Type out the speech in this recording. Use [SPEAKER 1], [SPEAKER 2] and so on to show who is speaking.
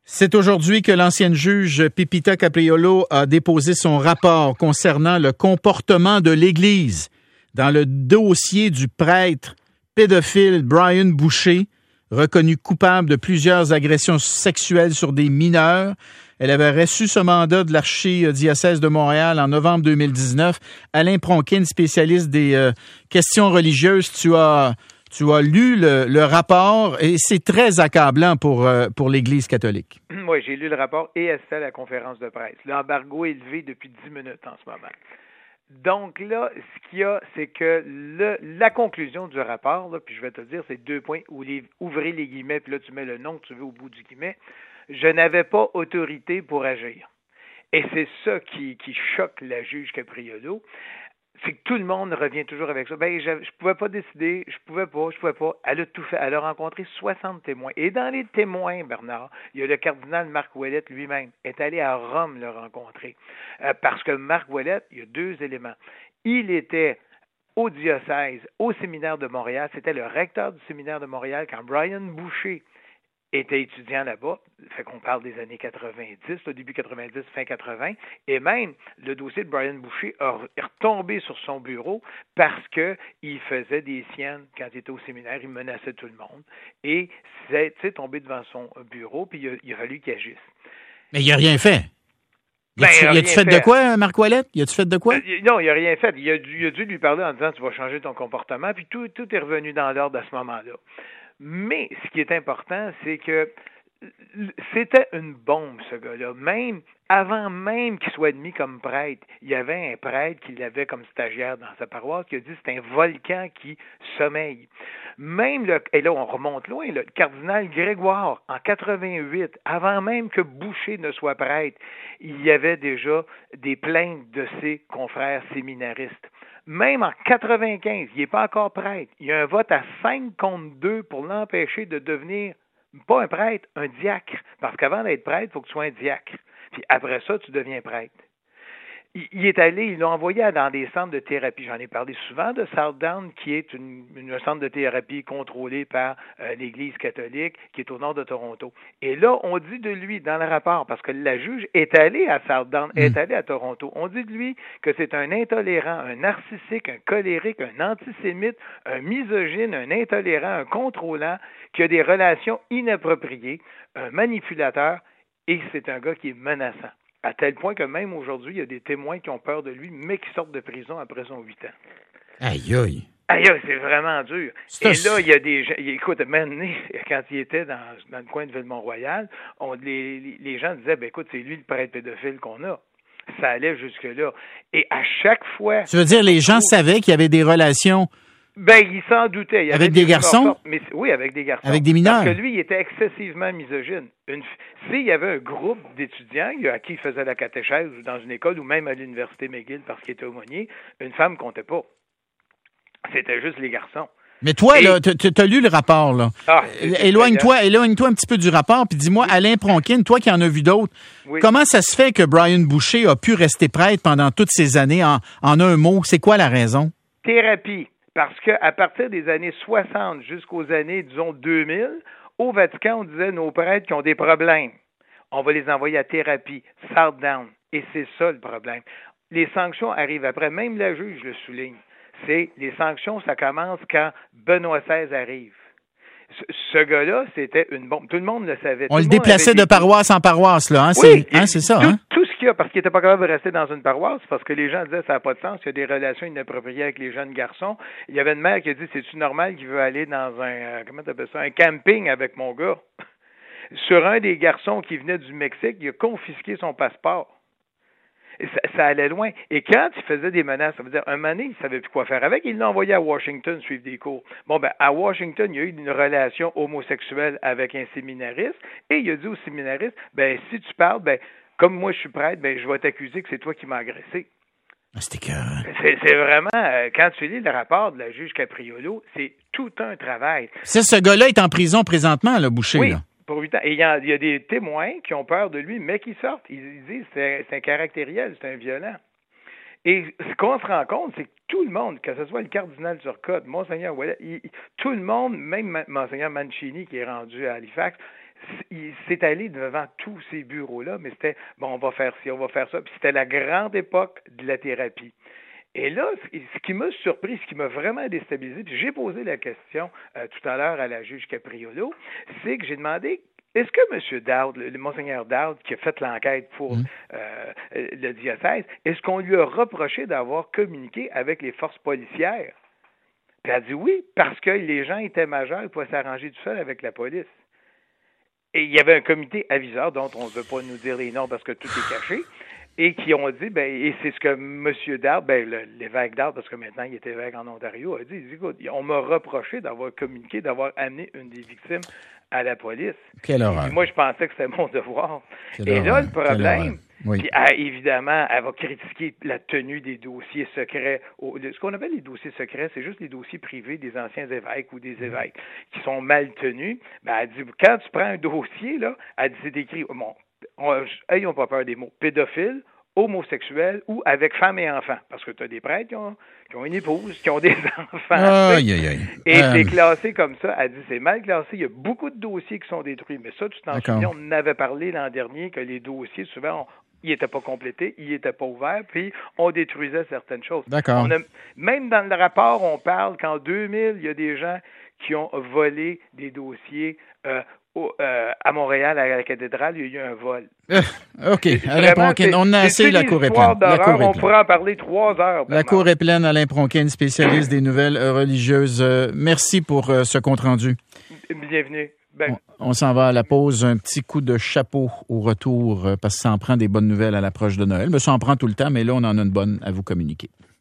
[SPEAKER 1] C'est aujourd'hui que l'ancienne juge Pipita Capriolo a déposé son rapport concernant le comportement de l'Église dans le dossier du prêtre pédophile Brian Boucher, reconnu coupable de plusieurs agressions sexuelles sur des mineurs. Elle avait reçu ce mandat de l'archidiocèse de Montréal en novembre 2019. Alain Pronkin, spécialiste des questions religieuses, tu as lu le rapport et c'est très accablant pour l'Église catholique.
[SPEAKER 2] Oui, j'ai lu le rapport et assisté à la conférence de presse. L'embargo est levé depuis 10 minutes en ce moment. Donc là, ce qu'il y a, c'est que la conclusion du rapport, là, puis je vais te dire, c'est 2 points, ouvrez les guillemets, puis là tu mets le nom que tu veux au bout du guillemet. Je n'avais pas autorité pour agir. Et c'est ça qui choque la juge Capriolo. C'est que tout le monde revient toujours avec ça. Ben, je pouvais pas décider, je pouvais pas. Elle a tout fait. Elle a rencontré 60 témoins. Et dans les témoins, Bernard, il y a le cardinal Marc Ouellet lui-même, est allé à Rome le rencontrer. Parce que Marc Ouellet, il y a 2 éléments. Il était au diocèse, au séminaire de Montréal. C'était le recteur du séminaire de Montréal quand Brian Boucher était étudiant là-bas, fait qu'on parle des années 90, le début 90, fin 80, et même le dossier de Brian Boucher est retombé sur son bureau parce qu'il faisait des siennes quand il était au séminaire, il menaçait tout le monde, et c'est tombé devant son bureau, puis il a fallu qu'il agisse.
[SPEAKER 1] Mais il n'a rien fait. Y a-tu fait de quoi, Marc Ouellet? Y a-tu fait de quoi?
[SPEAKER 2] Non, il n'a rien fait. Il a dû lui parler en disant « tu vas changer ton comportement », puis tout est revenu dans l'ordre à ce moment-là. Mais ce qui est important, c'est que c'était une bombe, ce gars-là. Même avant même qu'il soit admis comme prêtre, il y avait un prêtre qui l'avait comme stagiaire dans sa paroisse qui a dit que c'est un volcan qui sommeille. Même et là on remonte loin, le cardinal Grégoire, en 88, avant même que Boucher ne soit prêtre, il y avait déjà des plaintes de ses confrères séminaristes. Même en 95, il n'est pas encore prêtre. Il y a un vote à 5 contre 2 pour l'empêcher de devenir, pas un prêtre, un diacre. Parce qu'avant d'être prêtre, il faut que tu sois un diacre. Puis après ça, tu deviens prêtre. Il est allé, ils l'ont envoyé dans des centres de thérapie. J'en ai parlé souvent de Southdown, qui est un centre de thérapie contrôlé par l'Église catholique, qui est au nord de Toronto. Et là, on dit de lui, dans le rapport, parce que la juge est allée à Southdown, est allée à Toronto, on dit de lui que c'est un intolérant, un narcissique, un colérique, un antisémite, un misogyne, un intolérant, un contrôlant, qui a des relations inappropriées, un manipulateur, et c'est un gars qui est menaçant. À tel point que même aujourd'hui, il y a des témoins qui ont peur de lui, mais qui sortent de prison après son 8 ans.
[SPEAKER 1] Aïe, aïe.
[SPEAKER 2] Aïe, c'est vraiment dur. Et là, il y a des gens... Écoute, maintenant, quand il était dans le coin de Ville-Mont-Royal, les gens disaient, écoute, c'est lui le prêtre pédophile qu'on a. Ça allait jusque-là. Et à chaque fois...
[SPEAKER 1] Tu veux dire, les gens savaient qu'il y avait des relations...
[SPEAKER 2] il s'en doutait.
[SPEAKER 1] Avec des garçons?
[SPEAKER 2] Oui, avec des garçons.
[SPEAKER 1] Avec des mineurs?
[SPEAKER 2] Parce que lui, il était excessivement misogyne. S'il y avait un groupe d'étudiants à qui il faisait la catéchèse ou dans une école ou même à l'université McGill parce qu'il était aumônier, une femme comptait pas. C'était juste les garçons.
[SPEAKER 1] Mais toi, là, t'as lu le rapport, là. Éloigne-toi un petit peu du rapport, puis dis-moi, Alain Pronkin, toi qui en as vu d'autres, comment ça se fait que Brian Boucher a pu rester prêtre pendant toutes ces années en un mot? C'est quoi la raison?
[SPEAKER 2] Thérapie. Parce qu'à partir des années 60 jusqu'aux années, disons, 2000, au Vatican, on disait nos prêtres qui ont des problèmes, on va les envoyer à thérapie, Southdown. Et c'est ça le problème. Les sanctions arrivent après. Même la juge le souligne. Les sanctions, ça commence quand Benoît XVI arrive. Ce gars-là, c'était une bombe. Tout le monde le savait.
[SPEAKER 1] On le déplaçait de paroisse en paroisse, là.
[SPEAKER 2] Oui,
[SPEAKER 1] c'est ça.
[SPEAKER 2] Tout ce qu'il y a, parce qu'il n'était pas capable de rester dans une paroisse, parce que les gens disaient ça n'a pas de sens, il y a des relations inappropriées avec les jeunes garçons. Il y avait une mère qui a dit, c'est-tu normal qu'il veut aller dans un camping avec mon gars? Sur un des garçons qui venait du Mexique, il a confisqué son passeport. Et ça allait loin. Et quand il faisait des menaces, ça veut dire, un moment donné, il ne savait plus quoi faire avec, il l'a envoyé à Washington suivre des cours. À Washington, il y a eu une relation homosexuelle avec un séminariste, et il a dit au séminariste, si tu parles, comme moi je suis prêtre, je vais t'accuser que c'est toi qui m'as agressé. C'est vraiment, quand tu lis le rapport de la juge Capriolo, c'est tout un travail.
[SPEAKER 1] Ce gars-là est en prison présentement, le Boucher,
[SPEAKER 2] oui.
[SPEAKER 1] Là.
[SPEAKER 2] Pour 8 ans. Et il y a des témoins qui ont peur de lui, mais qui sortent. Ils disent c'est un caractériel, c'est un violent. Et ce qu'on se rend compte, c'est que tout le monde, que ce soit le cardinal Turcotte, Monseigneur Ouellet, tout le monde, même Monseigneur Mancini qui est rendu à Halifax, c'est allé devant tous ces bureaux-là, mais c'était, bon, on va faire ci, on va faire ça. Puis c'était la grande époque de la thérapie. Et là, ce qui m'a surpris, ce qui m'a vraiment déstabilisé, puis j'ai posé la question tout à l'heure à la juge Capriolo, c'est que j'ai demandé, est-ce que M. Dowd, le Monseigneur Dowd, qui a fait l'enquête pour le diocèse, est-ce qu'on lui a reproché d'avoir communiqué avec les forces policières? Puis elle a dit oui, parce que les gens étaient majeurs, ils pouvaient s'arranger tout seuls avec la police. Et il y avait un comité aviseur, dont on ne veut pas nous dire les noms parce que tout est caché, et qui ont dit, et c'est ce que M. Dowd, l'évêque Dowd, parce que maintenant il est évêque en Ontario, a dit, écoute, on m'a reproché d'avoir communiqué, d'avoir amené une des victimes à la police.
[SPEAKER 1] Quelle horreur.
[SPEAKER 2] Moi, je pensais que c'était mon devoir. Là, le problème, puis évidemment, elle va critiquer la tenue des dossiers secrets. Ce qu'on appelle les dossiers secrets, c'est juste les dossiers privés des anciens évêques ou des évêques qui sont mal tenus. Elle dit, quand tu prends un dossier, là, elle dit, c'est écrit, ayons pas peur des mots, pédophile, homosexuel ou avec femme et enfant. Parce que tu as des prêtres qui ont une épouse, qui ont des enfants. Et c'est classé comme ça. Elle dit, c'est mal classé. Il y a beaucoup de dossiers qui sont détruits. Mais ça, tu t'en souviens, on en avait parlé l'an dernier que les dossiers, souvent, ils n'étaient pas complétés, ils n'étaient pas ouverts, puis on détruisait certaines choses.
[SPEAKER 1] D'accord.
[SPEAKER 2] Même dans le rapport, on parle qu'en 2000, il y a des gens qui ont volé des dossiers à Montréal, à la cathédrale, il y a eu un vol.
[SPEAKER 1] OK. Alain Pronkin, on a assez la cour est pleine.
[SPEAKER 2] On pourrait en parler 3 heures.
[SPEAKER 1] La cour est pleine, Alain Pronkin, spécialiste des nouvelles religieuses. Merci pour ce compte-rendu.
[SPEAKER 2] Bienvenue.
[SPEAKER 1] On s'en va à la pause. Un petit coup de chapeau au retour, parce que ça en prend des bonnes nouvelles à l'approche de Noël. Mais ça en prend tout le temps, mais là, on en a une bonne à vous communiquer.